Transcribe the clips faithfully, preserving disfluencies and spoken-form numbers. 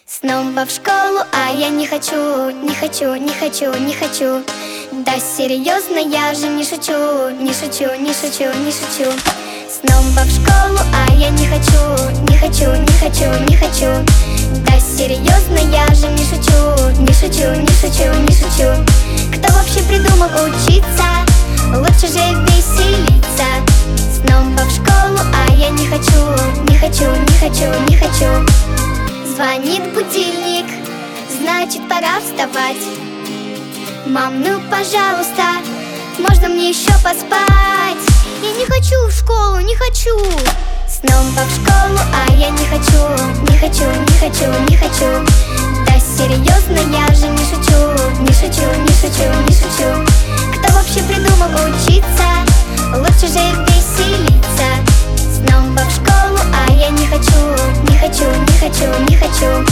Снова в школу, а я не хочу, не хочу, не хочу, не хочу. Да серьезно, я же не шучу, не шучу, не шучу, не шучу. Снова в школу, а я не хочу, не хочу, не хочу, не хочу. Да серьезно, я же не шучу, не шучу, не шучу, не шучу. Кто вообще придумал учиться? Лучше же веселиться. Снова в школу, а я не хочу, не хочу, не хочу, не хочу. Звонит будильник, значит пора вставать. Мам, ну пожалуйста, можно мне еще поспать? Я не хочу в школу, не хочу. Снова в школу, а я не хочу, не хочу, не хочу, не хочу. Да серьезно, я же не шучу, не шучу, не шучу, не шучу. Кто вообще придумал учиться? Лучше же веселиться. Снова в школу, а я не хочу, не хочу, не хочу, не хочу.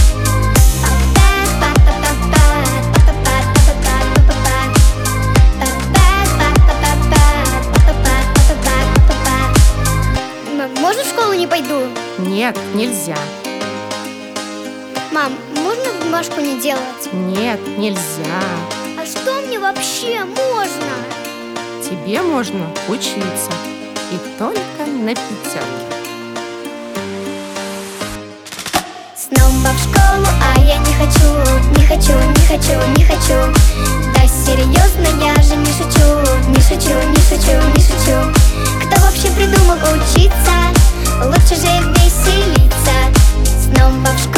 Можно в школу не пойду? Нет, нельзя. Мам, можно бумажку не делать? Нет, нельзя. А что мне вообще можно? Тебе можно учиться. И только на пятерке. Снова в школу, а я не хочу, не хочу, не хочу, не хочу. Да серьезно, я же не шучу, не шучу, не шучу, не шучу. Кто вообще придумал учиться? Лучше же веселиться. Снова в школу.